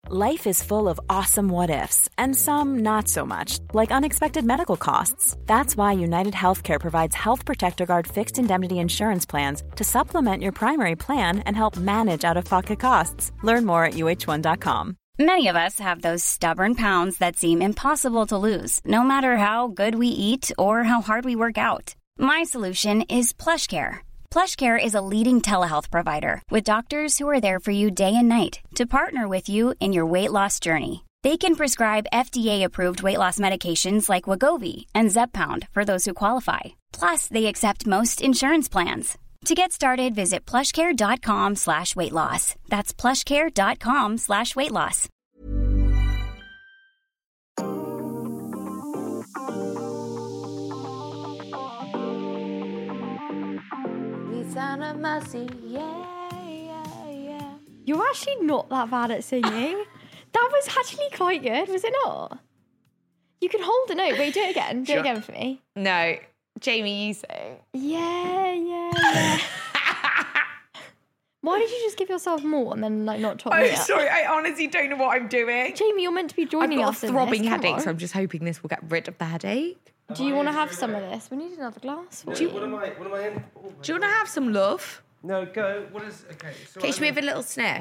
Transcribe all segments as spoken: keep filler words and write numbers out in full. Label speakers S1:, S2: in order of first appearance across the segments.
S1: Life is full of awesome what-ifs, and some not so much, like unexpected medical costs. That's why United Healthcare provides Health Protector Guard fixed indemnity insurance plans to supplement your primary plan and help manage out-of-pocket costs. Learn more at U H one dot com.
S2: Many of us have those stubborn pounds that seem impossible to lose, no matter how good we eat or how hard we work out. My solution is PlushCare. PlushCare is a leading telehealth provider with doctors who are there for you day and night to partner with you in your weight loss journey. They can prescribe F D A-approved weight loss medications like Wegovy and Zepbound for those who qualify. Plus, they accept most insurance plans. To get started, visit plushcare.com slash weight loss. That's plushcare.com slash weight loss.
S3: Yeah, yeah, yeah. You're actually not that bad at singing. That was actually quite good, was it not? You can hold a note. Wait, do it again. Do it again for me.
S4: No. Jamie, you sing.
S3: Yeah, yeah, yeah. Why did you just give yourself more and then like not top
S4: I'm
S3: me up?
S4: sorry, I honestly don't know what I'm doing.
S3: Jamie, you're meant to be joining
S4: I've got
S3: us
S4: a
S3: in
S4: throbbing
S3: this. Come
S4: headache,
S3: on.
S4: so I'm just hoping this will get rid of the headache.
S3: Do you want to have some of this? We need another glass. For you.
S5: What am I? What am I in? Oh,
S4: Do you want to have some love?
S5: no, go. What is? Okay. So
S4: Okay, should we have a little sniff?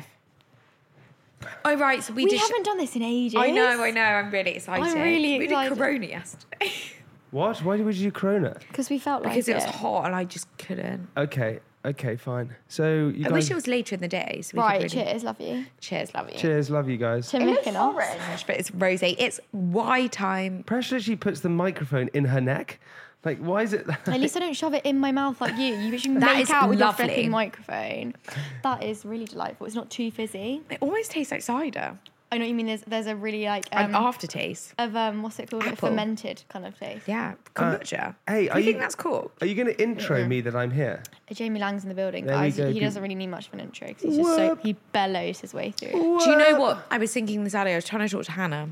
S4: Oh, right, so we,
S3: We
S4: did...
S3: haven't done this in ages.
S4: I know, I know, I'm really excited.
S3: I'm really
S4: we
S3: excited.
S4: did Corona yesterday.
S5: What? Why would you do Corona?
S3: Because we felt like
S4: because it was
S3: it.
S4: hot and I just couldn't.
S5: Okay. Okay. Fine. So you
S4: I
S5: guys.
S4: wish it was later in the day. So we
S3: Right,
S4: could really...
S3: cheers, love you.
S4: Cheers, love you.
S5: Cheers. Love you guys.
S3: Tim
S4: It looks
S3: Mykonos.
S4: orange, but it's rosé. It's why time.
S5: Precious literally puts the microphone in her neck. Like, why is it?
S3: At least I don't shove it in my mouth like you. You should
S4: That
S3: make
S4: is
S3: out with
S4: lovely.
S3: your flipping microphone. That is really delightful. It's not too fizzy.
S4: It almost tastes like cider.
S3: I know what you mean. There's there's a really like
S4: An
S3: um,
S4: aftertaste.
S3: of um what's it called? A
S4: Apple.
S3: fermented kind of taste.
S4: Yeah, kombucha.
S5: hey,
S4: Do
S5: are
S4: you think
S5: you-
S4: that's cool?
S5: Are you going to intro me that I'm here?
S3: Jamie Lang's in the building,
S5: There we
S3: guys.
S5: go,
S3: He
S5: people.
S3: doesn't really need much of an intro because he's just so
S5: Whoop.
S3: he bellows his way through.
S4: Do you know what? I was thinking this earlier. I was trying to talk to Hannah,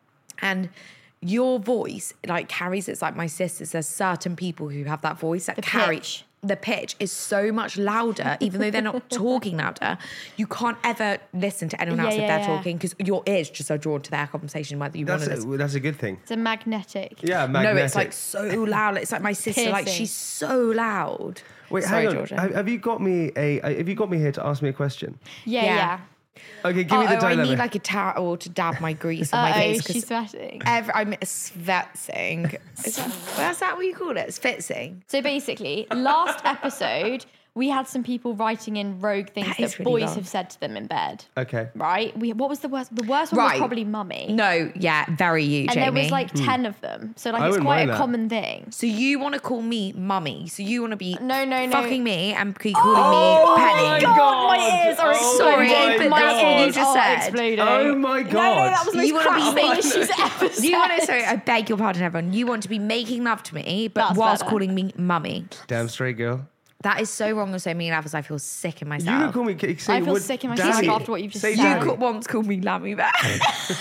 S4: and your voice like carries. It's like my sisters. There's certain people who have that voice that
S3: The
S4: carry.
S3: pitch.
S4: The pitch is so much louder, even though they're not talking louder. You can't ever listen to anyone
S3: Yeah,
S4: else if
S3: yeah,
S4: they're
S3: yeah.
S4: talking because your ears just are drawn to their conversation, whether you want
S5: That's
S4: to
S5: a,
S4: listen.
S5: that's a good thing.
S3: It's a magnetic.
S5: Yeah,
S4: No,
S5: magnetic.
S4: it's like so loud. It's like my sister. Like
S3: Piercing.
S4: she's so loud.
S5: Wait,
S4: Sorry,
S5: hang on.
S4: Georgia.
S5: Have, have you got me a? Have you got me here to ask me a question?
S3: Yeah,
S4: Yeah.
S3: yeah.
S5: Okay, give
S4: oh,
S5: me the
S4: oh, I
S5: dilemma.
S4: need like a towel to dab my grease on my
S3: Uh-oh,
S4: face. 'cause
S3: she's sweating.
S4: Every, I'm svetzing. Is that, that's that what you call it? Svitzing.
S3: So basically, last episode, we had some people writing in rogue things
S4: That
S3: that,
S4: is really
S3: boys
S4: long.
S3: have said to them in bed.
S5: Okay.
S3: Right? We what was the worst? The worst one
S4: Right.
S3: was probably mummy.
S4: No, yeah, very you,
S3: and
S4: Jamie.
S3: there was like ten of them. So like
S5: I
S3: it's
S5: wouldn't
S3: quite a
S5: mind that.
S3: common thing.
S4: So you want to call me mummy? So you want to be
S3: No, no, no.
S4: fucking me and be calling
S5: Oh
S4: me
S5: my
S4: Penny?
S5: God.
S3: my ears are
S5: Oh
S4: Sorry,
S3: exploding.
S4: but
S3: my
S4: that's what you
S3: ears
S4: just
S3: are
S4: said.
S3: exploding.
S5: Oh my god.
S3: No, no, that was the most
S4: You wanna be
S3: crass thing
S4: making-
S3: she's ever said.
S4: You want to? Sorry, I beg your pardon, everyone. You want to be making love to me, but
S3: That's
S4: whilst
S3: better.
S4: calling me mummy.
S5: Damn straight girl.
S4: That is so wrong on so many levels. I feel sick in
S5: You
S4: myself.
S5: can call me. Say,
S3: I feel
S5: what-
S3: sick in myself
S5: daddy.
S3: after what you've just
S5: Say
S3: said.
S4: You
S5: daddy.
S4: ca- once called me Lammy Bear. And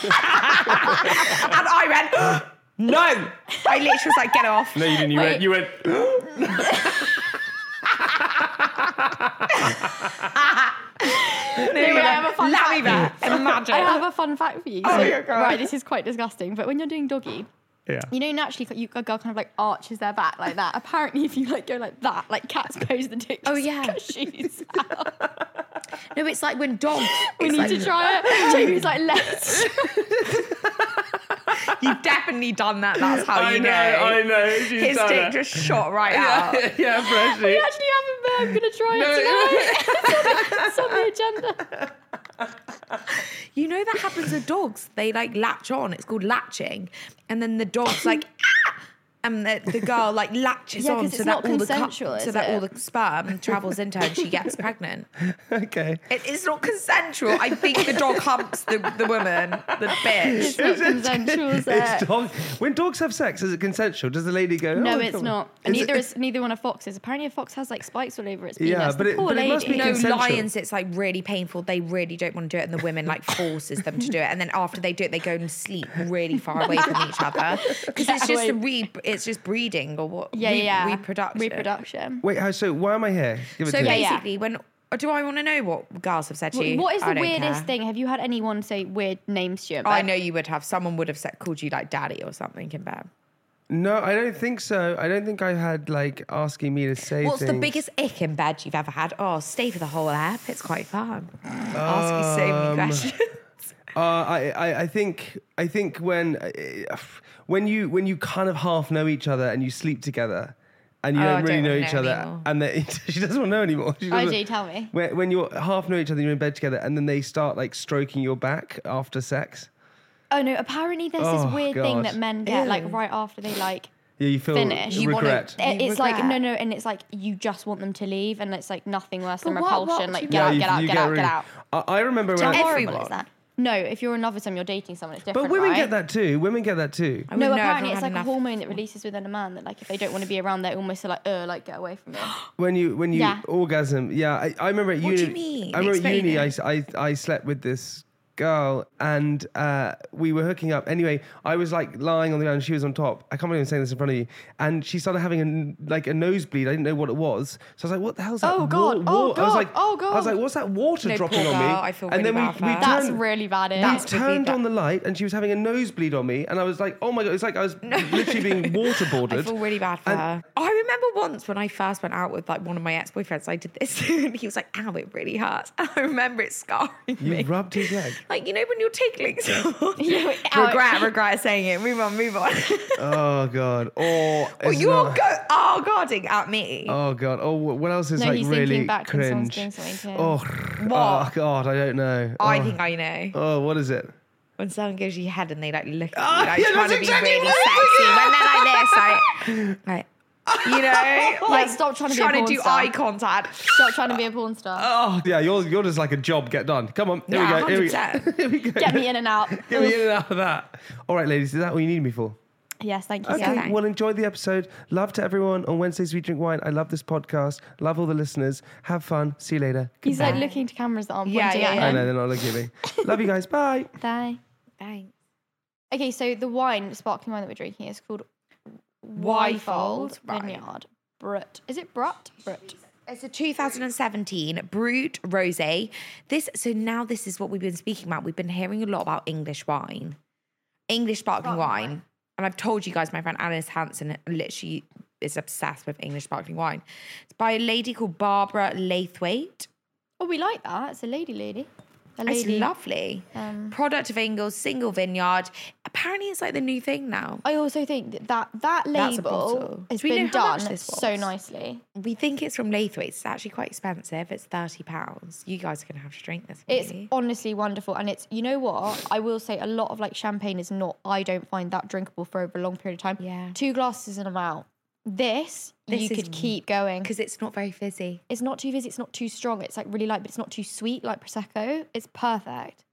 S4: I went, no. I literally was like, get off.
S5: No, you didn't. You
S3: Wait.
S5: went. You went.
S3: Anyway, I have a fun
S4: Lammy
S3: fact.
S4: Bear. Imagine.
S3: I have a fun fact for you.
S4: Oh,
S3: So-
S4: yeah, go on.
S3: right, this is quite disgusting, but when you're doing doggy,
S5: Yeah.
S3: you know, naturally, you, a girl kind of like arches their back like that. Apparently, if you like go like that, like cats pose the dick.
S4: Oh,
S3: just
S4: yeah.
S3: because she's out.
S4: No, it's like when dogs.
S3: We
S4: it's
S3: need
S4: like,
S3: to try it. Jamie's like, let's.
S4: You've definitely done that. That's how
S5: I
S4: you
S5: know, I know, she's
S4: His
S5: done
S4: dick
S5: it.
S4: just shot right out.
S5: Yeah, yeah, freshly.
S3: We actually haven't, but I'm going to try it tonight. It's on the agenda.
S4: You know that happens with dogs. They like latch on. It's called latching, and then the dog's like, ah! And the, the girl like latches
S3: Yeah,
S4: on
S3: 'cause
S4: so
S3: it's
S4: that
S3: not
S4: all the
S3: consensual,
S4: so
S3: is
S4: that
S3: it?
S4: all the sperm travels into her and she gets pregnant.
S5: Okay.
S4: It, it's not consensual. I think the dog humps the, the woman, the bitch.
S3: It's not consensual, is it?
S5: It's dog. When dogs have sex, is it consensual? Does the lady go?
S3: No,
S5: oh,
S3: it's
S5: come on."
S3: not. And
S5: Is
S3: neither
S5: it-
S3: is neither one of foxes. Apparently, a fox has like spikes all over its penis.
S5: Yeah,
S3: The
S5: but it-
S3: poor
S5: but it must
S3: lady.
S5: be
S4: No,
S5: consensual.
S4: lions, it's like really painful. They really don't want to do it, and the women like forces them to do it. And then after they do it, they go and sleep really far away from each other because it's just a re- it's just breeding or what?
S3: Yeah,
S4: re-
S3: yeah.
S4: reproduction.
S3: Reproduction.
S5: Wait, how, so why am I here? Give it
S4: So
S5: to me.
S3: yeah.
S4: basically, when Or do I want to know what girls have said to
S3: What-
S4: you?
S3: what is
S4: I
S3: the
S4: don't
S3: weirdest
S4: care.
S3: thing? Have you had anyone say weird names to you? in
S4: I
S3: bed?
S4: know you would have. Someone would have said, called you like daddy or something in bed.
S5: No, I don't think so. I don't think I had like asking me to say
S4: What's the
S5: things.
S4: biggest ick in bed you've ever had? Oh, stay for the whole app. It's quite fun. Ask you so many
S5: Um,
S4: questions.
S5: Uh, I, I, I think I think when uh, when you when you kind of half know each other and you sleep together and you
S4: Oh, I
S5: don't really
S4: don't
S5: know
S4: wanna
S5: each
S4: know
S5: other
S4: anymore.
S5: and they, she doesn't want to know anymore. She
S3: Oh,
S5: doesn't-
S3: do you? Tell me.
S5: When, when you half know each other, you're in bed together, and then they start like stroking your back after sex.
S3: Oh no! Apparently, there's
S5: Oh,
S3: this weird thing
S5: God.
S3: that men get like
S4: Ew.
S3: right after they like.
S5: Yeah, you feel
S3: Finish. You
S4: wanna-
S5: regret.
S4: You
S3: It's like
S4: regret.
S3: no, no, and it's like you just want them to leave, and it's like nothing worse than
S4: But what- what
S3: repulsion.
S4: do
S3: Like
S4: you
S3: get
S5: Yeah,
S3: out,
S5: you-
S3: get out,
S5: you
S3: get
S5: get
S3: out,
S5: really-
S3: get out.
S5: I, I remember
S3: How
S5: when
S3: horrible
S4: everyone.
S3: is that? No, if you're in love with someone, you're dating someone, it's
S5: but
S3: different.
S5: women
S3: right?
S5: get that too. Women get that too.
S4: I
S3: No,
S4: wouldn't know,
S3: apparently
S4: I've
S3: it's
S4: not
S3: like
S4: had
S3: a
S4: enough.
S3: hormone that releases within a man that like if they don't want to be around, they're almost like, uh, like get away from me.
S5: When you when you
S3: Yeah.
S5: orgasm, yeah. I, I remember at
S4: What do
S5: uni.
S4: you mean?
S5: I remember at
S4: Explain
S5: uni. I,
S4: it.
S5: I I slept with this girl and uh, we were hooking up. Anyway, I was like lying on the ground and she was on top. I can't believe I'm saying this in front of you. And she started having a like a nosebleed. I didn't know what it was. So I was like, "What the hell's that?"
S3: Oh, God.
S5: wa-
S3: Oh,
S5: wa-" I was
S3: God.
S5: like,
S3: Oh,
S5: I was
S3: God.
S5: like, "What's that water
S4: No,
S5: dropping
S4: poor
S5: on me?"
S4: girl. I feel
S5: and
S4: really
S5: then
S4: bad for
S5: we, we
S4: her.
S3: That's
S5: turned,
S3: really bad. eh?
S4: That's
S5: we
S4: would be
S5: turned
S4: that-
S5: on the light and she was having a nosebleed on me. And I was like, "Oh my God!" It's like I was literally being waterboarded.
S4: I feel really bad for
S5: And-
S4: her. I remember once when I first went out with like one of my ex-boyfriends, I did this and he was like, ow, it really hurts. And I remember it scarring
S5: You
S4: me.
S5: rubbed his leg.
S4: Like, you know when you're tickling someone?
S3: Yeah, ow.
S4: regret, regret saying it. Move on, move on.
S5: Oh God! Or
S4: Well,
S5: it's
S4: you're
S5: not-
S4: go- oh, guarding at me.
S5: Oh God! Oh, what else is
S3: No,
S5: like
S3: he's
S5: really
S3: thinking back when someone's
S5: cringe?
S3: doing something to him.
S5: Oh,
S4: What?
S5: oh God! I don't know.
S4: I
S5: oh.
S4: think I know.
S5: Oh, what is it?
S4: When someone gives you your head and they like look at
S5: Oh,
S4: you, like
S5: yeah,
S4: trying
S5: that's
S4: to be
S5: exactly
S4: really
S5: what
S4: sexy.
S5: I
S4: When they're like this, like, like you know, like
S3: stop trying to be a
S4: trying to
S3: porn
S4: do
S3: star.
S4: eye contact.
S3: Stop trying to be a porn star.
S5: Oh, yeah. You're you're just like a job. Get done. Come on. Here
S4: Yeah,
S5: we go. Here we go.
S4: one hundred percent.
S5: Here we go.
S3: Get me in and out.
S5: Get me in and out of that. All right, ladies. Is that all you need me for?
S3: Yes, thank you.
S5: Okay.
S3: so
S4: Yeah.
S3: much.
S5: Well, enjoy the episode. Love to everyone on Wednesdays We Drink Wine. I love this podcast. Love all the listeners. Have fun. See you later.
S3: He's like
S5: Goodbye.
S3: looking to cameras that aren't
S4: Yeah,
S3: pointing
S4: yeah,
S3: at
S4: yeah.
S5: I
S3: him.
S5: know they're not looking at me. Love you guys. Bye.
S3: Bye.
S4: Thanks.
S3: Okay, so the wine, sparkling wine that we're drinking is called
S4: Wyfold,
S3: Wyfold
S4: right.
S3: Vineyard Brut. Is it Brut? Brut.
S4: It's a two thousand seventeen Brut Rosé. This so now this is what we've been speaking about. We've been hearing a lot about English wine, English sparkling wine, and I've told you guys. My friend Alice Hansen literally is obsessed with English sparkling wine. It's by a lady called Barbara Laithwaite.
S3: Oh, we like that. It's a lady lady. A
S4: It's
S3: lady.
S4: lovely.
S3: Um,
S4: Product of Ingles, single vineyard. Apparently, it's like the new thing now.
S3: I also think that that, that
S4: That's a
S3: label
S4: bottle.
S3: has
S4: Do we
S3: been
S4: know how much
S3: done
S4: this
S3: so
S4: was?
S3: nicely.
S4: We think it's from Laithwaite. It's actually quite expensive. It's thirty pounds. You guys are gonna have to drink this.
S3: It's
S4: maybe.
S3: honestly wonderful. And it's, you know what? I will say a lot of like champagne is not, I don't find that drinkable for over a long period of time.
S4: Yeah.
S3: Two glasses and I'm out. This,
S4: This
S3: you
S4: is-
S3: could keep going.
S4: because it's not very fizzy.
S3: It's not too fizzy, it's not too strong. It's like really light, but it's not too sweet like Prosecco. It's perfect.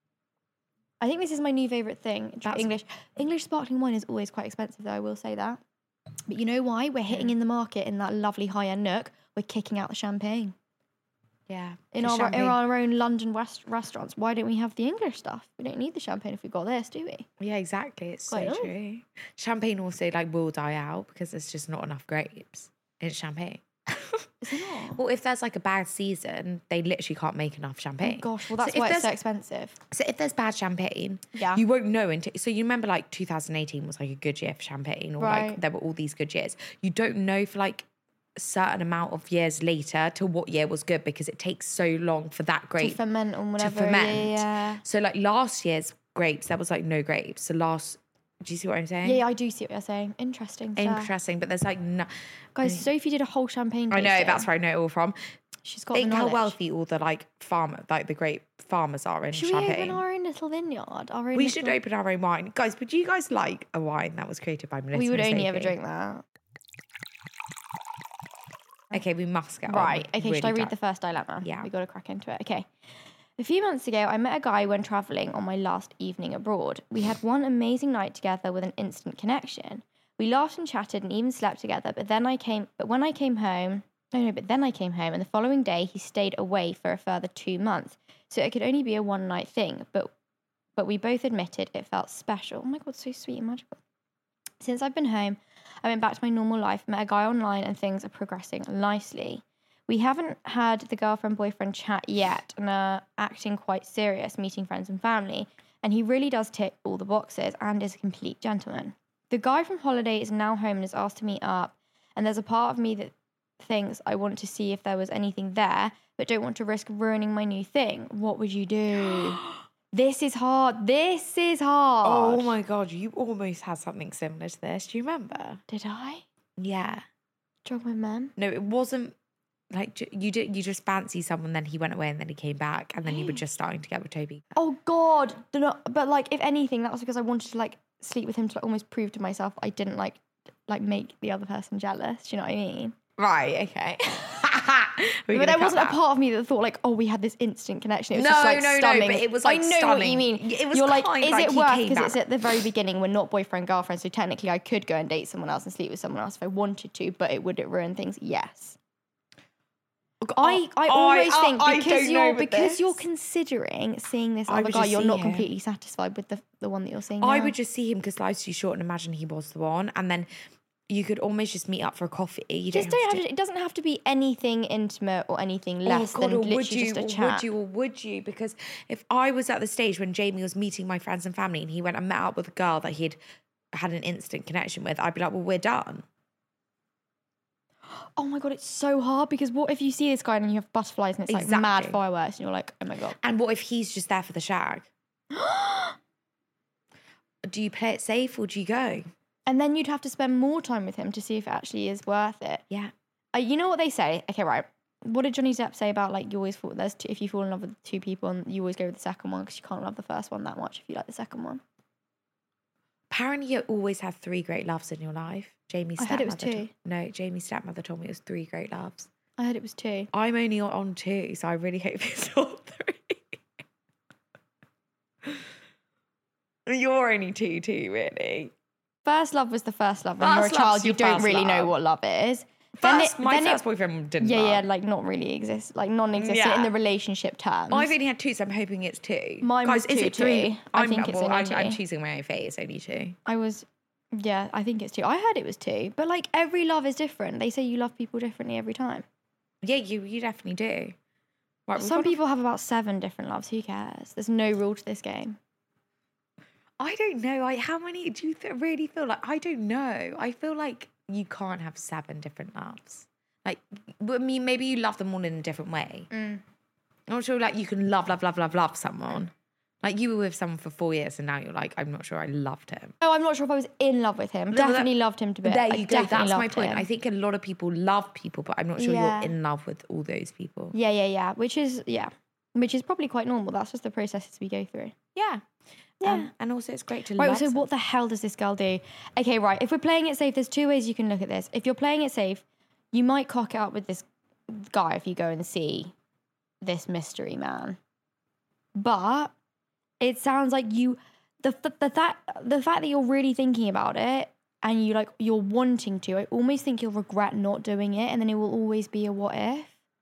S3: I think this is my new favourite thing.
S4: That's-
S3: English English sparkling wine is always quite expensive though, I will say that. But you know why? We're hitting in the market in that lovely high-end nook. We're kicking out the champagne.
S4: Yeah.
S3: In our, in our own London West restaurants, why don't we have the English stuff? We don't need the champagne if we've got this, do we?
S4: Yeah, exactly. It's
S3: Quite
S4: so
S3: nice.
S4: true. Champagne also like will die out because there's just not enough grapes in champagne.
S3: Is it not?
S4: Well, if there's like a bad season, they literally can't make enough
S3: Oh
S4: champagne.
S3: gosh, well
S4: So
S3: that's
S4: if
S3: why it's so
S4: there's-
S3: expensive.
S4: So if there's bad champagne,
S3: Yeah.
S4: you won't know until. So you remember like two thousand eighteen was like a good year for champagne, or like
S3: Right.
S4: there were all these good years. You don't know for like a certain amount of years later to what year was good because it takes so long for that
S3: To
S4: grape
S3: ferment or
S4: to
S3: whatever.
S4: ferment.
S3: Yeah,
S4: So like last year's grapes, there was like no grapes. So last, do you see what I'm saying?
S3: yeah. Yeah, I do see what you're saying. Interesting. stuff.
S4: Interesting, but there's like no.
S3: Guys, Sophie did a whole champagne
S4: I know
S3: tasting.
S4: that's where I know it all from.
S3: She's got
S4: Think
S3: the
S4: how
S3: knowledge.
S4: wealthy all the like farmer, like the grape farmers are in
S3: Should we
S4: Champagne.
S3: open our own little vineyard? Our own
S4: We
S3: little...
S4: should open our own wine, guys. Would you guys like a wine that was created by Melissa?
S3: We would
S4: and
S3: only ever
S4: Sophie?
S3: drink that.
S4: Okay, we must get on.
S3: Right.
S4: We're
S3: Okay,
S4: really
S3: should I read
S4: done.
S3: the first dilemma?
S4: Yeah.
S3: We got to crack into it. Okay. A few months ago, I met a guy when travelling on my last evening abroad. We had one amazing night together with an instant connection. We laughed and chatted and even slept together, but then I came but when I came home no no, but then I came home and the following day he stayed away for a further two months. So it could only be a one night thing, but but we both admitted it felt special. Oh my god, so sweet and magical. Since I've been home, I went back to my normal life, met a guy online, and things are progressing nicely. We haven't had the girlfriend-boyfriend chat yet and are acting quite serious, meeting friends and family. And he really does tick all the boxes and is a complete gentleman. The guy from holiday is now home and has asked to meet up. And there's a part of me that thinks I want to see if there was anything there, but don't want to risk ruining my new thing. What would you do? This is hard. This is hard.
S4: Oh my God, you almost had something similar to this. Do you remember?
S3: Did I?
S4: Yeah.
S3: Jog my mem?
S4: No, it wasn't like j- you did. You just fancy someone, then he went away, and then he came back, and then you were just starting to get with Toby.
S3: Oh God. Do not, but like, if anything, that was because I wanted to like sleep with him to like, almost prove to myself I didn't like like make the other person jealous. Do you know what I mean?
S4: Right. Okay.
S3: But there wasn't a part of me that thought like, oh, we had this instant connection. It was
S4: No,
S3: just like
S4: no, no,
S3: stunning.
S4: but it was, like,
S3: I know what
S4: stunning.
S3: you mean.
S4: It was
S3: You're like,
S4: kind
S3: is
S4: like
S3: it
S4: he
S3: worth?
S4: came
S3: Because it's
S4: back.
S3: at the very beginning. We're not boyfriend girlfriend, so technically I could go and date someone else and sleep with someone else if I wanted to. But it would it ruin things? Yes. I, I always
S4: I-
S3: think
S4: I
S3: because
S4: don't know
S3: you're
S4: with
S3: because
S4: this.
S3: you're considering seeing this
S4: I
S3: other
S4: would
S3: guy,
S4: just
S3: you're
S4: see
S3: not
S4: him.
S3: completely satisfied with the the one that you're seeing.
S4: I
S3: now.
S4: would just see him because life's too short and imagine he was the one, and then you could almost just meet up for a coffee. You
S3: just
S4: don't
S3: don't
S4: have
S3: have
S4: to.
S3: to, it doesn't have to be anything intimate or anything
S4: Oh
S3: less
S4: God,
S3: than
S4: or
S3: literally
S4: would you,
S3: just a
S4: or
S3: chat.
S4: would you, or would you? Because if I was at the stage when Jamie was meeting my friends and family, and he went and met up with a girl that he'd had an instant connection with, I'd be like, well, we're done.
S3: Oh my God, it's so hard because what if you see this guy and you have butterflies and it's like mad
S4: Exactly.
S3: fireworks and you're like, oh my God.
S4: And what if he's just there for the shag? Do you play it safe or do you go?
S3: And then you'd have to spend more time with him to see if it actually is worth it.
S4: Yeah.
S3: Uh, you know what they say? Okay, right. What did Johnny Depp say about like you always fall, there's two, if you fall in love with two people and you always go with the second one because you can't love the first one that much if you like the second one?
S4: Apparently, you always have three great loves in your life. Jamie's
S3: I heard it was
S4: stepmother
S3: two.
S4: to- no, Jamie's stepmother told me it was three great loves.
S3: I heard it was two.
S4: I'm only on two, so I really hope it's all three. You're only two, too, really.
S3: First love was the first love. When you're a
S4: First love's
S3: child, you
S4: your
S3: don't
S4: first
S3: really know
S4: love.
S3: what love is.
S4: First,
S3: then it,
S4: my
S3: then
S4: first
S3: it,
S4: boyfriend didn't.
S3: yeah,
S4: love.
S3: yeah, like not really exist, like non-existent
S4: Yeah.
S3: in the relationship terms.
S4: I've only had two, so I'm hoping it's two.
S3: Mine
S4: Guys,
S3: was
S4: is
S3: two,
S4: it three?
S3: too. I
S4: I'm,
S3: think it's
S4: well,
S3: only
S4: I'm,
S3: two.
S4: I'm choosing my own fate. It's only two.
S3: I was, yeah, I think it's two. I heard it was two, but like every love is different. They say you love people differently every time.
S4: Yeah, you you definitely do. Right, we've
S3: Some
S4: got a-
S3: people have about seven different loves. Who cares? There's no rule to this game.
S4: I don't know. I how many do you th- really feel like? I don't know. I feel like you can't have seven different loves. Like, I mean, maybe you love them all in a different way. I'm not sure. Like, you can love, love, love, love, love someone. Like, you were with someone for four years, and now you're like, I'm not sure I loved him.
S3: No, I'm not sure if I was in love with him.
S4: No, but that-
S3: Definitely loved him to bits.
S4: There
S3: I
S4: you go.
S3: definitely
S4: That's my
S3: loved
S4: point.
S3: him.
S4: I think a lot of people love people, but I'm not sure
S3: Yeah.
S4: you're in love with all those people.
S3: Yeah, yeah, yeah. Which is yeah, which is probably quite normal. That's just the processes we go through.
S4: Yeah.
S3: Yeah.
S4: Um, and also, it's great to
S3: Right,
S4: love
S3: so
S4: someone.
S3: what the hell does this girl do? Okay, right. If we're playing it safe, there's two ways you can look at this. If you're playing it safe, you might cock it up with this guy if you go and see this mystery man. But it sounds like you, the the, the that the fact that you're really thinking about it and you like you're wanting to, I almost think you'll regret not doing it, and then it will always be a what if.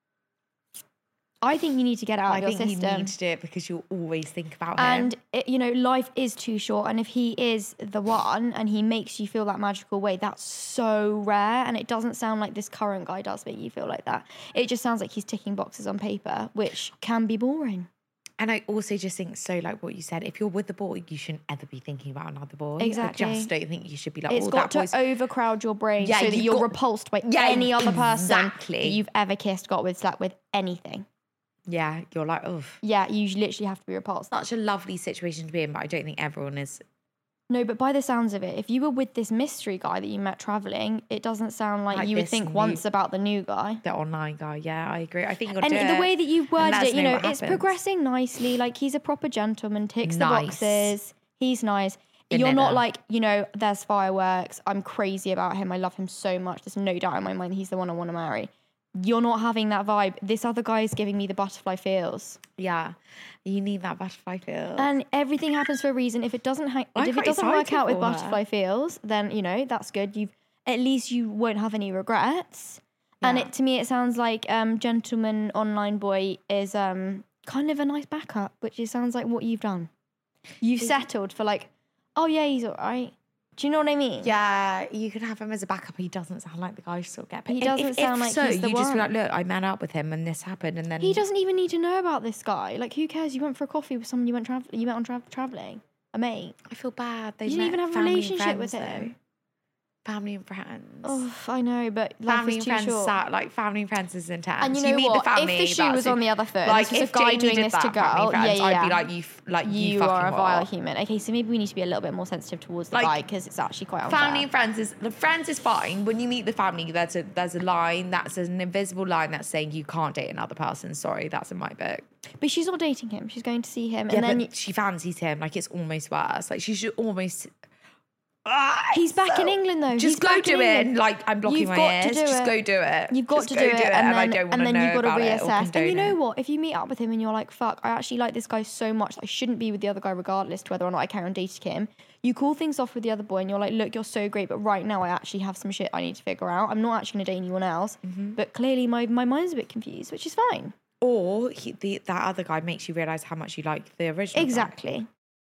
S3: I think you need to get it out
S4: I
S3: of your
S4: think
S3: system.
S4: you need to do it because you'll always think about
S3: And,
S4: him.
S3: it, you know, life is too short. And if he is the one and he makes you feel that magical way, that's so rare. And it doesn't sound like this current guy does make you feel like that. It just sounds like he's ticking boxes on paper, which can be boring.
S4: And I also just think so, like what you said, if you're with the boy, you shouldn't ever be thinking about another boy.
S3: Exactly.
S4: I just don't think you should be like,
S3: It's
S4: oh,
S3: got
S4: that
S3: to
S4: boy's...
S3: overcrowd your brain
S4: Yeah,
S3: so that
S4: you've
S3: you're
S4: got-
S3: repulsed by
S4: Yeah,
S3: any other person
S4: exactly.
S3: that you've ever kissed, got with, slept with, anything.
S4: Yeah, you're like, oh,
S3: Yeah, you literally have to be repulsed.
S4: such a lovely situation to be in, but I don't think everyone is.
S3: No, but by the sounds of it, if you were with this mystery guy that you met traveling, it doesn't sound like,
S4: Like
S3: you would
S4: this
S3: think
S4: new-
S3: once about the new guy.
S4: The online guy, yeah, I agree. I think you've got
S3: And
S4: to do
S3: the
S4: it
S3: way that you've
S4: and
S3: worded
S4: let us
S3: it, you
S4: know
S3: know,
S4: what
S3: it's
S4: happens.
S3: progressing nicely. Like he's a proper gentleman, ticks the
S4: Nice.
S3: boxes. He's nice. You're
S4: Vanilla.
S3: not like, you know, there's fireworks. I'm crazy about him. I love him so much. There's no doubt in my mind he's the one I want to marry. You're not having that vibe. This other guy is giving me the butterfly feels.
S4: Yeah, you need that butterfly feel.
S3: And everything happens for a reason. If it doesn't hang,
S4: I'm
S3: if it
S4: quite
S3: doesn't work
S4: excited
S3: out with
S4: for her.
S3: butterfly feels, then you know that's good. You've at least you won't have any regrets. And
S4: Yeah.
S3: it to me it sounds like um, gentleman online boy is um, kind of a nice backup, which it sounds like what you've done. You've settled for like, oh yeah, he's all right. Do you know what I mean?
S4: Yeah, you could have him as a backup. He doesn't sound like the guy who sort of get paid.
S3: He doesn't
S4: if,
S3: sound
S4: if
S3: like
S4: so,
S3: he's the
S4: you just be
S3: one.
S4: like, look, I met up with him and this happened, and then
S3: He doesn't even need to know about this guy. Like, who cares? You went for a coffee with someone you went travel. You went on tra- traveling. A mate.
S4: I feel bad. They
S3: You didn't
S4: met
S3: even have a
S4: family and
S3: relationship with
S4: friends,
S3: him.
S4: though. Family and friends.
S3: Oh, I know, but life
S4: family
S3: is
S4: and
S3: too
S4: friends,
S3: short.
S4: sat, like family and friends is intense.
S3: And you know
S4: meet
S3: what?
S4: The family,
S3: if the shoe
S4: that's
S3: was
S4: it.
S3: on the other foot,
S4: like
S3: this was
S4: if
S3: a guy
S4: Jamie
S3: doing
S4: did
S3: this
S4: that
S3: to
S4: family
S3: girl,
S4: friends,
S3: yeah, yeah,
S4: I'd
S3: yeah.
S4: be like, you, f- like you,
S3: you
S4: fucking
S3: are a vile
S4: what?
S3: human. Okay, so maybe we need to be a little bit more sensitive towards the
S4: Like,
S3: guy because it's actually quite unfair.
S4: Family and friends is the friends is fine. When you meet the family, there's a there's a line that's an invisible line that's saying you can't date another person. Sorry, that's in my book.
S3: But she's not dating him. She's going to see him,
S4: Yeah,
S3: and then
S4: but she fancies him. Like it's almost worse. Like she should almost. Ah,
S3: he's back
S4: so-
S3: in England though.
S4: Just
S3: He's
S4: go
S3: back
S4: do
S3: in
S4: it.
S3: England.
S4: Like I'm blocking
S3: You've
S4: my
S3: got to
S4: ears.
S3: do
S4: Just
S3: it.
S4: go do it.
S3: You've got
S4: Just
S3: to
S4: go
S3: do it,
S4: and,
S3: and
S4: I
S3: then
S4: don't want
S3: and
S4: to
S3: then
S4: know
S3: you've got to
S4: about it or
S3: reassess. And you
S4: condone
S3: know
S4: it.
S3: what? If you meet up with him and you're like, "Fuck, I actually like this guy so much. I shouldn't be with the other guy, regardless to whether or not I carry on dating him." You call things off with the other boy, and you're like, "Look, you're so great, but right now I actually have some shit I need to figure out. I'm not actually gonna date anyone else,
S4: Mm-hmm.
S3: but clearly my my mind's a bit confused, which is fine."
S4: Or he, the, that other guy makes you realize how much you like the original. guy.
S3: Exactly.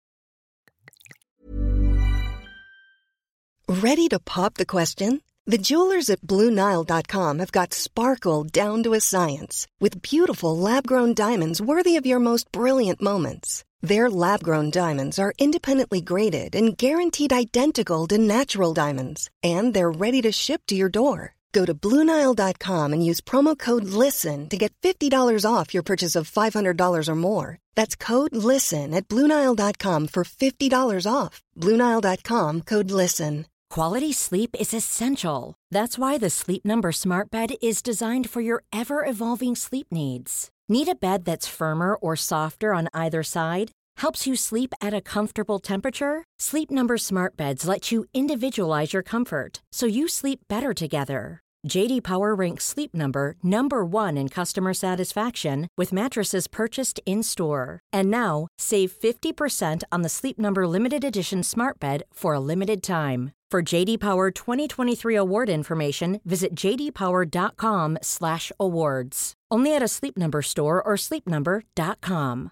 S6: Ready to pop the question? The jewelers at Blue Nile dot com have got sparkle down to a science with beautiful lab-grown diamonds worthy of your most brilliant moments. Their lab-grown diamonds are independently graded and guaranteed identical to natural diamonds, and they're ready to ship to your door. Go to Blue Nile dot com and use promo code LISTEN to get fifty dollars off your purchase of five hundred dollars or more. That's code LISTEN at Blue Nile dot com for fifty dollars off. Blue Nile dot com, code LISTEN.
S7: Quality sleep is essential. That's why the Sleep Number Smart Bed is designed for your ever-evolving sleep needs. Need a bed that's firmer or softer on either side? Helps you sleep at a comfortable temperature? Sleep Number Smart Beds let you individualize your comfort, so you sleep better together. J D Power ranks Sleep Number number one in customer satisfaction with mattresses purchased in-store. And now, save fifty percent on the Sleep Number Limited Edition Smart Bed for a limited time. For J D Power twenty twenty-three award information, visit j d power dot com slash awards. Only at a Sleep Number store or sleep number dot com.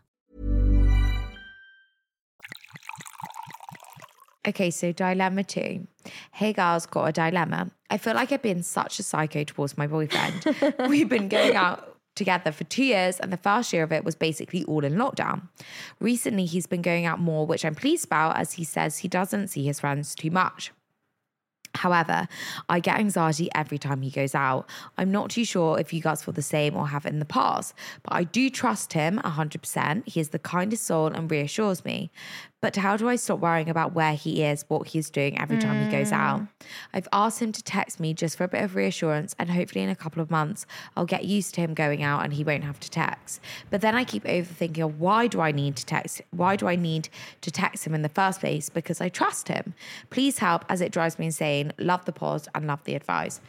S4: Okay, so dilemma two. Hey girls, got a dilemma. I feel like I've been such a psycho towards my boyfriend. We've been going out together for two years and the first year of it was basically all in lockdown. Recently, he's been going out more, which I'm pleased about, as he says he doesn't see his friends too much. However, I get anxiety every time he goes out. I'm not too sure if you guys feel the same or have in the past, but I do trust him one hundred percent. He is the kindest soul and reassures me. But how do I stop worrying about where he is, what he's doing every time he goes out? I've asked him to text me just for a bit of reassurance, and hopefully in a couple of months, I'll get used to him going out and he won't have to text. But then I keep overthinking, why do I need to text? Why do I need to text him in the first place? Because I trust him. Please help, as it drives me insane. Love the pause and love the advice.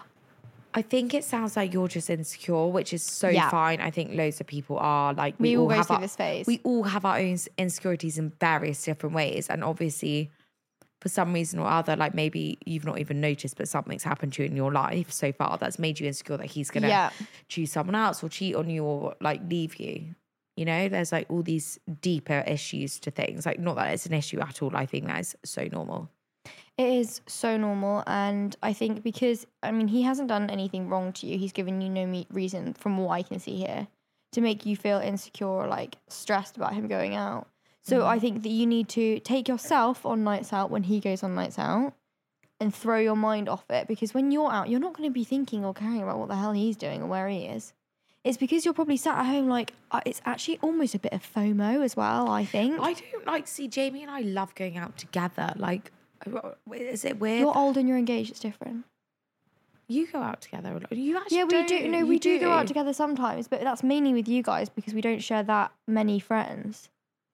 S4: I think it sounds like you're just insecure, which is so
S3: Yeah.
S4: fine. I think loads of people are. Like
S3: We all go
S4: have
S3: through
S4: our,
S3: this phase.
S4: We all have our own insecurities in various different ways, and obviously, for some reason or other, like maybe you've not even noticed, but something's happened to you in your life so far that's made you insecure that he's gonna
S3: Yeah.
S4: choose someone else or cheat on you or like leave you. You know, there's like all these deeper issues to things. Like, not that it's an issue at all. I think that is so normal.
S3: It is so normal, and I think because, I mean, he hasn't done anything wrong to you. He's given you no me- reason, from what I can see here, to make you feel insecure or like stressed about him going out. So I think that you need to take yourself on nights out when he goes on nights out and throw your mind off it, because when you're out, you're not going to be thinking or caring about what the hell he's doing or where he is. It's because you're probably sat at home like, uh, it's actually almost a bit of FOMO as well, I think.
S4: I don't like, see, Jamie and I love going out together. Like, is it weird?
S3: You're old and you're engaged, it's different.
S4: You go out together a lot. You actually
S3: Yeah, we
S4: don't.
S3: do. No,
S4: You
S3: we do go out together sometimes, but that's mainly with you guys because we don't share that many friends.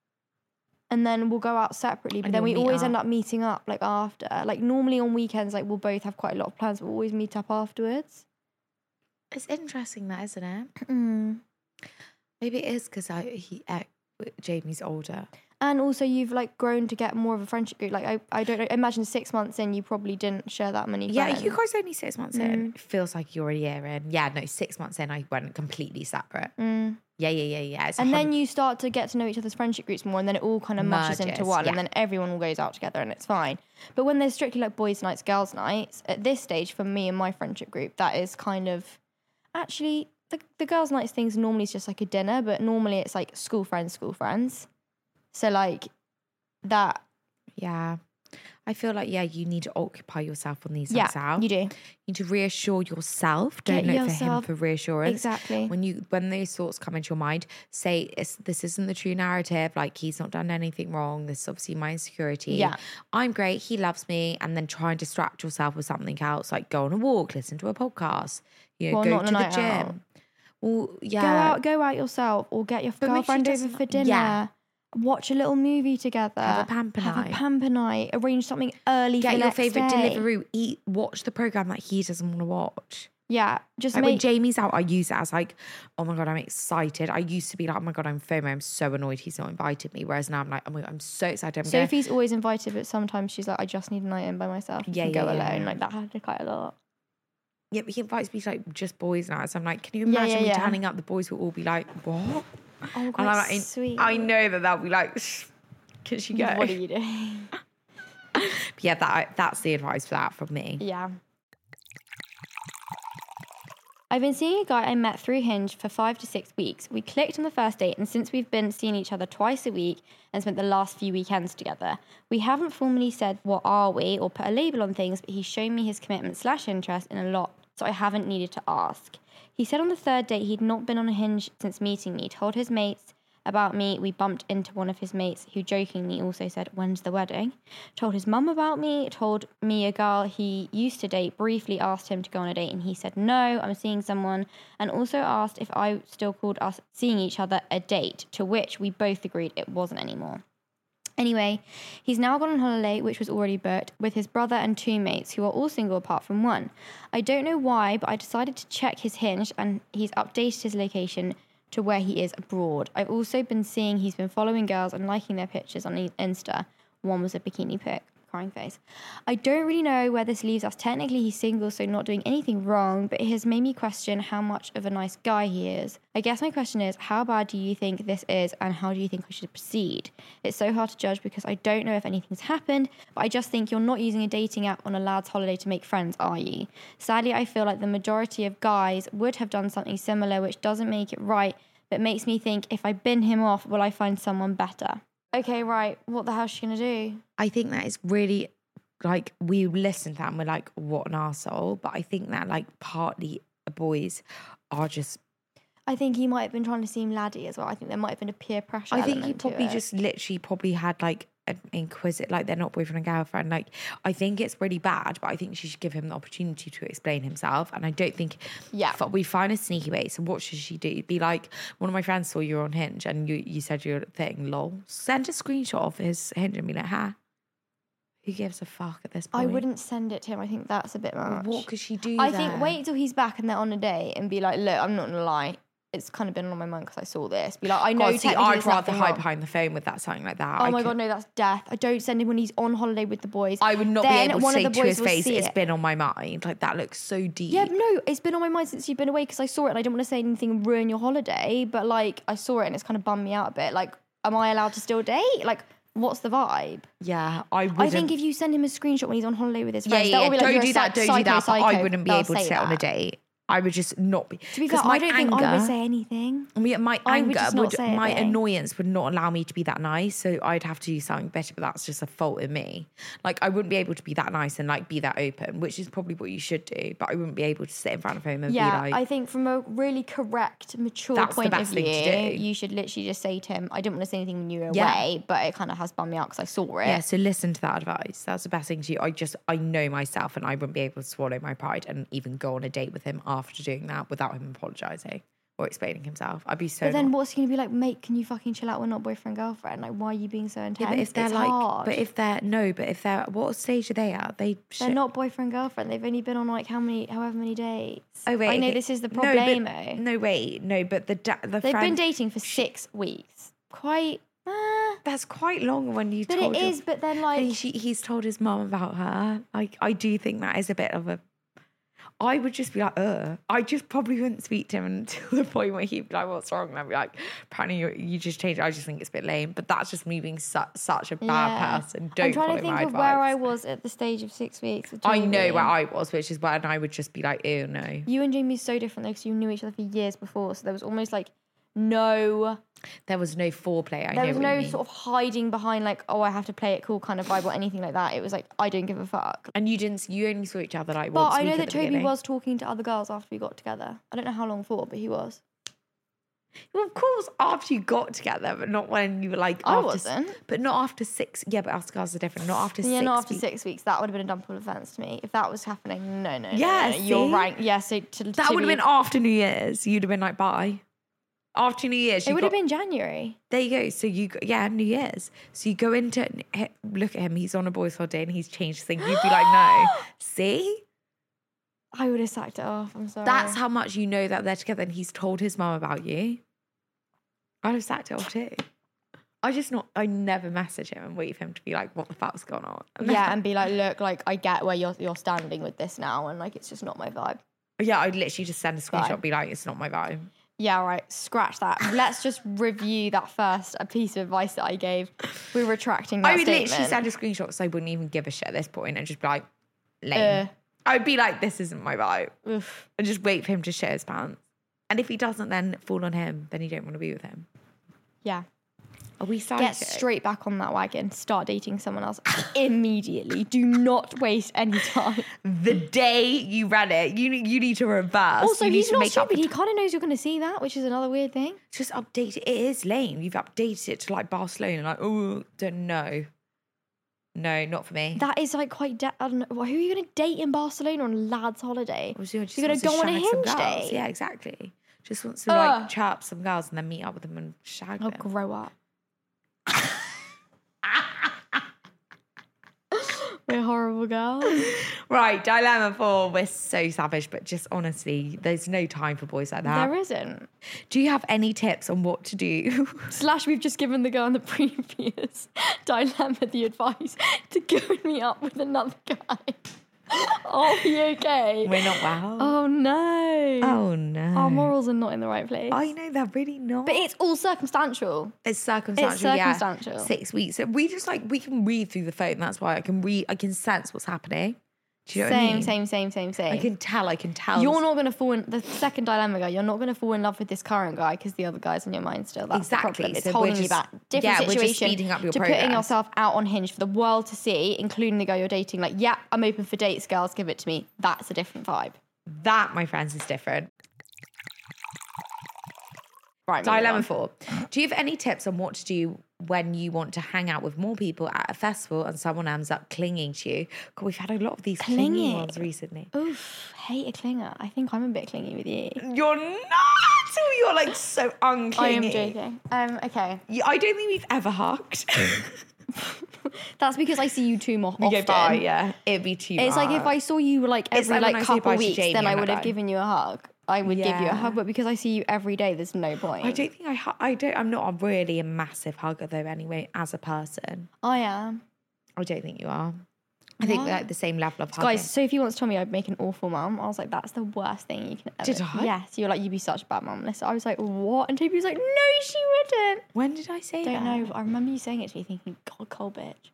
S3: And then we'll go out separately, but
S4: And
S3: then we
S4: you'll meet
S3: always end
S4: up.
S3: up meeting up like after. Like normally on weekends, like we'll both have quite a lot of plans, but we'll always meet up afterwards.
S4: It's interesting that, isn't it?
S3: Mm.
S4: Maybe it is because I he uh, Jamie's older.
S3: And also you've like grown to get more of a friendship group. Like I, I don't know, imagine six months in, you probably didn't share that many
S4: Yeah,
S3: friends.
S4: you guys only six months in.
S3: Mm.
S4: It feels like you're a year in. Yeah, no, six months in, I went completely separate.
S3: Mm.
S4: Yeah, yeah, yeah, yeah. It's
S3: And
S4: a hun-
S3: then you start to get to know each other's friendship groups more, and then it all kind of mushes into
S4: Merges,
S3: one,
S4: yeah.
S3: and then everyone all goes out together, and it's fine. But when there's strictly like boys' nights, girls' nights, at this stage for me and my friendship group, that is kind of actually the the girls' nights things normally is just like a dinner, but normally it's like school friends, school friends. So like that,
S4: yeah. I feel like, yeah, you need to occupy yourself on these
S3: yeah,
S4: nights out.
S3: you do
S4: You need to reassure yourself. Don't
S3: Get
S4: look for him
S3: yourself-
S4: for reassurance.
S3: exactly.
S4: When you when those thoughts come into your mind, say it's, this isn't the true narrative. Like, he's not done anything wrong. This is obviously my insecurity.
S3: Yeah.
S4: I'm great. He loves me. And then try and distract yourself with something else. Like, go on a walk, listen to a podcast. You know,
S3: Well,
S4: go
S3: not on
S4: to
S3: a
S4: the
S3: night
S4: gym.
S3: out.
S4: Well, yeah.
S3: Go out, go out yourself, or get your
S4: But make sure
S3: girlfriend
S4: she
S3: over
S4: doesn't-
S3: for dinner.
S4: yeah.
S3: Watch a little movie together.
S4: Have a pamper
S3: Have
S4: night.
S3: a pamper night. Arrange something early.
S4: Get
S3: for the
S4: your
S3: next
S4: favorite
S3: day.
S4: Deliveroo. Eat. Watch the program that he doesn't want to watch.
S3: Yeah, just
S4: Like when
S3: make.
S4: Jamie's out, I use it as like, oh my God, I'm excited. I used to be like, oh my God, I'm FOMO. I'm so annoyed he's not invited me. Whereas now I'm like, oh my God, I'm so excited. I'm going.
S3: Sophie's always invited, but sometimes she's like, I just need a night in by myself.
S4: Yeah,
S3: and
S4: yeah,
S3: go
S4: yeah.
S3: alone. Like that happened quite a lot.
S4: Yeah, but he invites me to like just boys nights. I'm like, can you
S3: Yeah,
S4: imagine
S3: yeah,
S4: me
S3: yeah.
S4: turning up? The boys will all be like, what?
S3: Oh,
S4: And
S3: quite
S4: I'm like,
S3: sweet.
S4: I know that they'll be like, can she go?
S3: What are you doing?
S4: Yeah, that that's the advice for that from me.
S3: Yeah. I've been seeing a guy I met through Hinge for five to six weeks. We clicked on the first date, and since we've been seeing each other twice a week and spent the last few weekends together, we haven't formally said what are we or put a label on things, but he's shown me his commitment slash interest in a lot, so I haven't needed to ask. He said on the third date he'd not been on a Hinge since meeting me, told his mates about me. We bumped into one of his mates who jokingly also said, when's the wedding? Told his mum about me, told me a girl he used to date briefly asked him to go on a date and he said, no, I'm seeing someone, and also asked if I still called us seeing each other a date, to which we both agreed it wasn't anymore. Anyway, he's now gone on holiday, which was already booked, with his brother and two mates who are all single apart from one. I don't know why, but I decided to check his Hinge and he's updated his location to where he is abroad. I've also been seeing he's been following girls and liking their pictures on Insta. One was a bikini pic. Crying face. I don't really know where this leaves us. Technically, he's single, so not doing anything wrong, but it has made me question how much of a nice guy he is. I guess my question is, how bad do you think this is, and how do you think I should proceed? It's so hard to judge because I don't know if anything's happened, but I just think you're not using a dating app on a lad's holiday to make friends, are you? Sadly, I feel like the majority of guys would have done something similar, which doesn't make it right, but makes me think if I bin him off, will I find someone better? Okay, right, what the hell's she gonna do?
S4: I think that is really, like, we listen to that and we're like, what an arsehole. But I think that, like, partly boys are just,
S3: I think he might have been trying to seem laddie as well. I think there might have been a peer pressure
S4: I think he
S3: element to
S4: probably
S3: it.
S4: just literally probably had, like, an inquisitive, like, they're not boyfriend and girlfriend. Like, I think it's really bad, but I think she should give him the opportunity to explain himself. And I don't think,
S3: Yeah.
S4: f- we find a sneaky way. So what should she do? Be like, one of my friends saw you on Hinge and you, you said your thing, lol. Send a screenshot of his Hinge and be like, huh? Who gives a fuck at this point?
S3: I wouldn't send it to him. I think that's a bit much.
S4: What could she do
S3: I
S4: there?
S3: think wait till he's back and they're on a date and be like, look, I'm not gonna lie. It's kind of been on my mind because I saw this. Be like, I know
S4: God, see,
S3: technically
S4: I'd
S3: there's
S4: rather
S3: nothing
S4: hide
S3: wrong.
S4: behind the phone with that, something like that.
S3: Oh
S4: I
S3: my
S4: could-
S3: god, no, that's death. I don't send him when he's on holiday with the boys.
S4: I would not
S3: Then
S4: be able to
S3: one of
S4: say
S3: the
S4: to
S3: boys
S4: his
S3: will
S4: face,
S3: see
S4: it's
S3: it.
S4: been on my mind. Like, that looks so deep.
S3: Yeah, no, it's been on my mind since you've been away because I saw it and I didn't want to say anything and ruin your holiday. But like, I saw it and it's kind of bummed me out a bit. Like, am I allowed to still date? Like, what's the vibe?
S4: Yeah, I wouldn't.
S3: I think if you send him a screenshot when he's on holiday with his
S4: yeah,
S3: friends,
S4: yeah,
S3: that
S4: yeah.
S3: will be like,
S4: don't
S3: you're
S4: do
S3: a
S4: that,
S3: psych-
S4: don't do that.
S3: psycho,
S4: But I
S3: psycho.
S4: wouldn't be
S3: They'll
S4: able to
S3: say
S4: sit on a
S3: that.
S4: date. I would just not be.
S3: To be fair,
S4: because
S3: I
S4: my
S3: don't
S4: anger,
S3: think I would say anything.
S4: I mean, my
S3: I would
S4: anger
S3: just not
S4: would,
S3: say a
S4: my
S3: thing.
S4: annoyance would not allow me to be that nice. So I'd have to do something better, but that's just a fault in me. Like, I wouldn't be able to be that nice and like be that open, which is probably what you should do. But I wouldn't be able to sit in front of him and
S3: Yeah,
S4: be like,
S3: I think from a really correct, mature
S4: That's the
S3: point of
S4: best
S3: view,
S4: thing to do.
S3: you should literally just say to him, I didn't want to say anything when you were
S4: Yeah.
S3: away, but it kind of has bummed me out because I saw it.
S4: yeah, so listen to that advice. That's the best thing to do. I just, I know myself and I wouldn't be able to swallow my pride and even go on a date with him after doing that without him apologising or explaining himself. I'd be so
S3: But then
S4: not-
S3: what's he going to be like, mate, can you fucking chill out? We're not boyfriend, girlfriend. Like, why are you being so intense?
S4: Yeah, but if they're
S3: it's
S4: like,
S3: hard.
S4: but if they're, no, but if they're, what stage are they at? They
S3: They're
S4: shit-
S3: not boyfriend, girlfriend. They've only been on like how many, however many dates.
S4: Oh, wait.
S3: I know
S4: okay.
S3: this is the
S4: No, but-
S3: problemo.
S4: No, wait, no, but the, da- the
S3: They've been
S4: friend,
S3: dating for six weeks. Quite, uh,
S4: that's quite long when you
S3: but
S4: told
S3: it
S4: your-
S3: is, but then
S4: and
S3: like,
S4: she, he's told his mum about her. Like, I do think that is a bit of a, I would just be like, ugh. I just probably wouldn't speak to him until the point where he'd be like, what's wrong? And I'd be like, apparently you, you just changed. I just think it's a bit lame. But that's just me being su- such a bad
S3: Yeah.
S4: person. Don't
S3: I'm trying
S4: follow
S3: to think
S4: my
S3: of
S4: advice.
S3: where I was at the stage of six weeks. with
S4: I know
S3: Jamie.
S4: where I was, which is when I would just be like, ew, no.
S3: You and Jamie are so different though, because you knew each other for years before. So there was almost like no,
S4: There was no foreplay. I
S3: there
S4: know
S3: was
S4: what
S3: no
S4: you mean.
S3: sort of hiding behind like, oh, I have to play it cool kind of vibe or anything like that. It was like, I don't give a fuck.
S4: And you didn't, you only saw each other like
S3: But
S4: once a
S3: I know
S4: week
S3: that
S4: at the
S3: Toby
S4: beginning.
S3: was talking to other girls after we got together. I don't know how long for, but he was.
S4: Well, of course, after you got together, but not when you were like.
S3: I
S4: after,
S3: wasn't.
S4: But not after six. Yeah, but us girls are different. Not after
S3: Yeah,
S4: six.
S3: not after
S4: weeks.
S3: six weeks. That would have been a dumpable offence to me. If that was happening, no, no, no,
S4: Yeah,
S3: no, no. You're
S4: see?
S3: right. Yeah, so to,
S4: That
S3: to
S4: would have
S3: be-
S4: been after New Year's. You'd have been like, bye. After New Year's,
S3: It
S4: you
S3: would have
S4: got-
S3: been January.
S4: There you go. So you, go- yeah, New Year's. So you go into, he- look at him. He's on a boys' holiday and he's changed things. You'd be like, no. See,
S3: I would have sacked it off. I'm sorry.
S4: that's how much you know that they're together. And he's told his mum about you. I'd have sacked it off too. I just not. I never message him and wait for him to be like, what the fuck's going on?
S3: Yeah, and be like, look, like I get where you're you're standing with this now, and like it's just not my vibe.
S4: Yeah, I'd literally just send a screenshot,
S3: Right.
S4: be like, it's not my vibe.
S3: Yeah, all right, scratch that. Let's just review that first a piece of advice that I gave. We're retracting that
S4: I would
S3: statement.
S4: literally send a screenshot so I wouldn't even give a shit at this point and just be like, lame.
S3: Uh.
S4: I'd be like, this isn't my vibe.
S3: Oof.
S4: And just wait for him to shit his pants. And if he doesn't then fall on him, then you don't want to be with him.
S3: Yeah.
S4: Are we starting?
S3: Get straight back on that wagon. Start dating someone else immediately. Do not waste any time.
S4: The day you read it, you you need to reverse.
S3: Also,
S4: you need
S3: he's
S4: to
S3: not
S4: make up
S3: stupid.
S4: for
S3: He kind of knows you're going to see that, which is another weird thing.
S4: Just update it. It is lame. You've updated it to like Barcelona. Like, oh, don't know. No, not for me.
S3: That is like quite. De- I don't know. Who are you going to date in Barcelona on a lad's holiday?
S4: Obviously, I just
S3: You're going
S4: wants
S3: to go on a
S4: shag some
S3: hinge
S4: girls.
S3: date?
S4: Yeah, exactly. Just wants to
S3: Ugh.
S4: like chirp some girls and then meet up with them and shag
S3: Oh,
S4: them.
S3: grow up. We're horrible girls.
S4: Right, dilemma four. We're so savage, but just honestly, there's no time for boys like that.
S3: There isn't.
S4: Do you have any tips on what to do?
S3: Slash, we've just given the girl in the previous dilemma the advice to go and meet up with another guy. Are we okay?
S4: We're not well.
S3: Oh no.
S4: Oh no.
S3: Our morals are not in the right place.
S4: I know they're really not.
S3: But it's all circumstantial.
S4: It's circumstantial.
S3: It's
S4: yeah.
S3: circumstantial.
S4: Six weeks. We just like we can read through the phone. That's why I can read. I can sense what's happening. Do you know
S3: same,
S4: what I mean?
S3: same, same, same, same.
S4: I can tell. I can tell.
S3: You're not going to fall in the second dilemma guy. You're not going to fall in love with this current guy because the other guy's in your mind still. That's
S4: Exactly.
S3: the problem. It's
S4: So we're
S3: holding you
S4: just-
S3: back. Different
S4: yeah, we're just
S3: situation
S4: speeding up your
S3: to putting
S4: progress.
S3: yourself out on Hinge for the world to see, including the guy you're dating. Like, yeah, I'm open for dates, girls. Give it to me. That's a different vibe.
S4: That, my friends, is different.
S3: Right. moving
S4: Dilemma
S3: on.
S4: four. Do you have any tips on what to do when you want to hang out with more people at a festival and someone ends up clinging to you? God, we've had a lot of these clingy
S3: Clinging.
S4: ones recently.
S3: Oof, hate a clinger. I think I'm a bit clingy with you.
S4: You're not. You're like so unclingy.
S3: I am joking. Um, okay.
S4: You- I don't think we've ever hugged.
S3: That's because I see you two more
S4: You
S3: often.
S4: go by, yeah. It'd be too
S3: It's like if I saw you like
S4: It's
S3: every
S4: like when
S3: like,
S4: I say
S3: couple
S4: bye to
S3: weeks,
S4: Jamie
S3: then I
S4: and
S3: would
S4: that
S3: have
S4: guy.
S3: given you a hug. I would give you a
S4: Yeah.
S3: hug, but because I see you every day, there's no point.
S4: I don't think I. hu- I don't. I'm not a really a massive hugger though. Anyway, as a person,
S3: I am.
S4: I don't think you are. I think
S3: What?
S4: we're like the same level of hugging.
S3: Guys, Sophie once told me I'd make an awful mum. I was like, that's the worst thing you can ever.
S4: Did I?
S3: Yes. You're like, you'd be such a bad mum. Listen, I was like, what? And Toby was like, no, she wouldn't.
S4: When did I say
S3: Don't
S4: that?
S3: know. But I remember you saying it to me, thinking, God, cold bitch.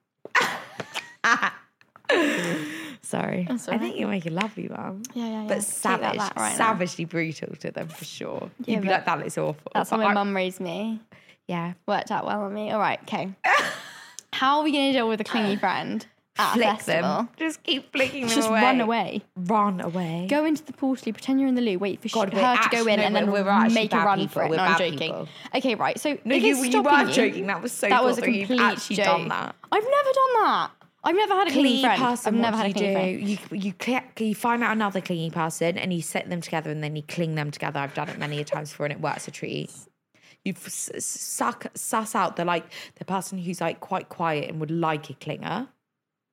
S4: Sorry.
S3: That's
S4: I
S3: all
S4: think
S3: right.
S4: you make a lovely mum.
S3: Yeah, yeah, yeah.
S4: But
S3: Take that
S4: savage,
S3: back right now.
S4: savagely brutal to them for sure.
S3: Yeah,
S4: You'd be
S3: but
S4: like, that looks awful.
S3: That's how
S4: But
S3: my
S4: I-
S3: mum raised me.
S4: Yeah.
S3: Worked out well on me. All right, okay. How are we going to deal with a clingy friend at a
S4: Flick
S3: festival?
S4: them. Just keep flicking them
S3: Just
S4: away.
S3: run away.
S4: Run away.
S3: Go into the portal, pretend you're in the loo, wait for
S4: God,
S3: sh-
S4: we're
S3: her to go
S4: actually-
S3: in,
S4: no,
S3: and then
S4: we're- we're actually
S3: make a
S4: bad
S3: run
S4: people.
S3: for it.
S4: We're
S3: No, I'm
S4: bad
S3: joking.
S4: people.
S3: Okay, right. So
S4: No,
S3: if
S4: you,
S3: it's
S4: you
S3: stopping
S4: weren't
S3: you-
S4: joking. That was so
S3: That was a
S4: thoughtful. You've
S3: complete
S4: actually
S3: joke.
S4: done that.
S3: I've never done that. I've never had a clingy
S4: Clingy
S3: friend.
S4: person,
S3: I've never
S4: what
S3: had a
S4: do you
S3: clingy
S4: do?
S3: friend.
S4: You you, cl- you find out another clingy person and you set them together and then you cling them together. I've done it many a times before and it works a treat. You f- s- s- suck suss out the like the person who's like quite quiet and would like a clinger,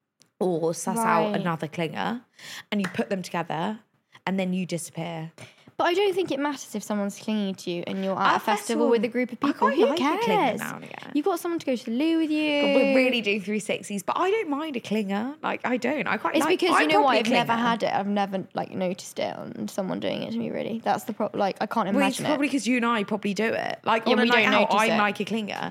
S4: or suss out
S3: Right.
S4: another clinger, and you put them together and then you disappear.
S3: But I don't think it matters if someone's clingy to you and you're at,
S4: At
S3: a
S4: a
S3: festival,
S4: festival,
S3: with a group of
S4: I
S3: people.
S4: quite
S3: Who
S4: like a clinger
S3: cares?
S4: now and again.
S3: You've got someone to go to the loo with you.
S4: God, we're really doing three sixties, but I don't mind a clinger. Like, I don't. I quite
S3: It's
S4: like
S3: because
S4: I'm
S3: you know what?
S4: probably
S3: I've
S4: a
S3: never
S4: clinger.
S3: had it. I've never like noticed it on someone doing it to me. Really, that's the problem. Like, I can't
S4: Well, it's
S3: imagine
S4: probably
S3: it.
S4: because you and I probably do it. Like,
S3: Yeah,
S4: on a
S3: we
S4: night
S3: don't
S4: out,
S3: notice
S4: I'm
S3: it.
S4: like a clinger.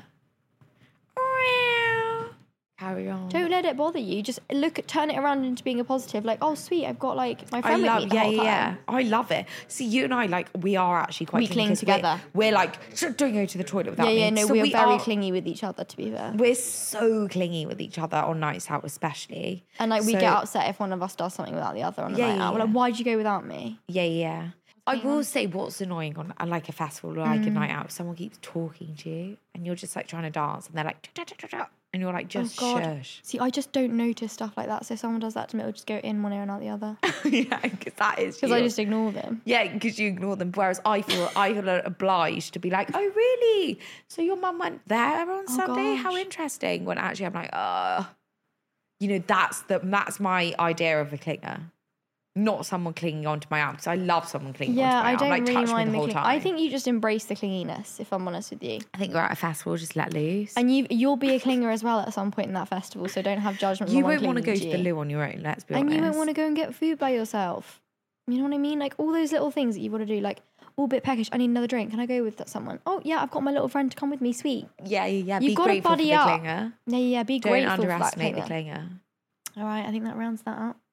S4: Carry on.
S3: Don't let it bother you. Just look at, turn it around into being a positive. Like, oh, sweet, I've got like my
S4: I
S3: friend with
S4: love,
S3: me the
S4: yeah,
S3: whole
S4: yeah, yeah.
S3: time.
S4: I love it. See, you and I, like, we are actually quite
S3: We
S4: clingy
S3: cling
S4: 'cause we're-
S3: together.
S4: We're, like, "Shh, don't go to the toilet without
S3: Yeah,
S4: me.
S3: yeah, no,
S4: So
S3: we are
S4: we
S3: very
S4: are,
S3: clingy with each other, to be fair.
S4: We're so clingy with each other on nights out, especially.
S3: And like, we
S4: So-
S3: get upset if one of us does something without the other on a
S4: Yeah,
S3: night
S4: yeah,
S3: out. We're
S4: yeah.
S3: like, why'd you go without me?
S4: Yeah, yeah. I will say what's annoying on uh, like a festival or like
S3: Mm.
S4: a night out, someone keeps talking to you and you're just like trying to dance and they're like, "Da, da, da, da," and you're like, just
S3: oh God.
S4: shush.
S3: See, I just don't notice stuff like that. So if someone does that to me, it'll just go in one ear and out the other.
S4: Yeah, because that is
S3: Because I
S4: you.
S3: just ignore them.
S4: Yeah, because you ignore them. Whereas I feel I feel obliged to be like, oh really? So your mum went there on Sunday? How
S3: gosh.
S4: interesting. When actually I'm like, oh, you know, that's the that's my idea of a clinger. Not someone clinging onto my arm because I love someone clinging
S3: Yeah,
S4: onto my
S3: I
S4: arm.
S3: don't
S4: Like,
S3: really
S4: touch me
S3: mind
S4: the
S3: the
S4: whole
S3: cling-
S4: time.
S3: I think you just embrace the clinginess, if I'm honest with you.
S4: I think we're at a festival, just let loose.
S3: And you, you'll be a clinger as well at some point in that festival, so don't have judgment.
S4: you
S3: on
S4: won't want to go
S3: clinging
S4: to the
S3: you.
S4: loo on your own, let's be
S3: And
S4: honest.
S3: you won't want to go and get food by yourself. You know what I mean? Like all those little things that you want to do, like, oh, a bit peckish, I need another drink. Can I go with that someone? Oh, yeah, I've got my little friend to come with me, sweet.
S4: Yeah, yeah, yeah.
S3: You've
S4: be
S3: got to
S4: grateful
S3: buddy
S4: for the
S3: up.
S4: clinger.
S3: Yeah, yeah, be
S4: Don't
S3: grateful for that
S4: underestimate the
S3: clinger.
S4: clinger.
S3: All right, I think that rounds that up.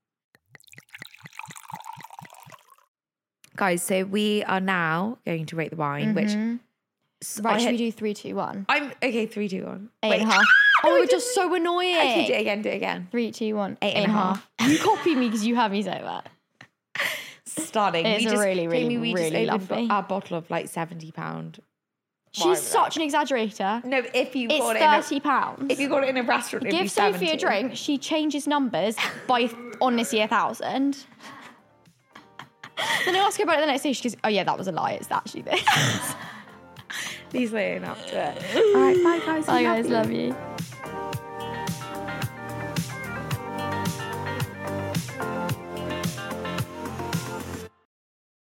S4: Guys, so we are now going to rate the wine, which
S3: Mhm.
S4: s-
S3: Right,
S4: I
S3: should
S4: had-
S3: we do three, two, one?
S4: I'm okay. Three, two, one.
S3: Eight
S4: Wait.
S3: and a half.
S4: No,
S3: Oh,
S4: I
S3: we're just so annoying.
S4: Okay, do it again. Do it again.
S3: Three, two, one.
S4: Eight and a half.
S3: You copy me because you have me say that.
S4: Stunning.
S3: It's
S4: we just,
S3: really, really,
S4: Jamie, we
S3: really
S4: just opened
S3: lovely.
S4: our bottle of like seventy pound.
S3: She's such an exaggerator.
S4: No, if you
S3: It's
S4: got it, in
S3: thirty
S4: a,
S3: pounds.
S4: if you got it in a restaurant, it'd
S3: Give
S4: be
S3: Sophie
S4: seventy.
S3: a drink. She changes numbers by honestly a thousand. Then I ask her about it the next day. She goes, "Oh yeah, that was a lie. It's actually this."
S4: He's laying up to it. All right, bye guys.
S3: Bye
S4: We
S3: guys,
S4: you.
S3: love you.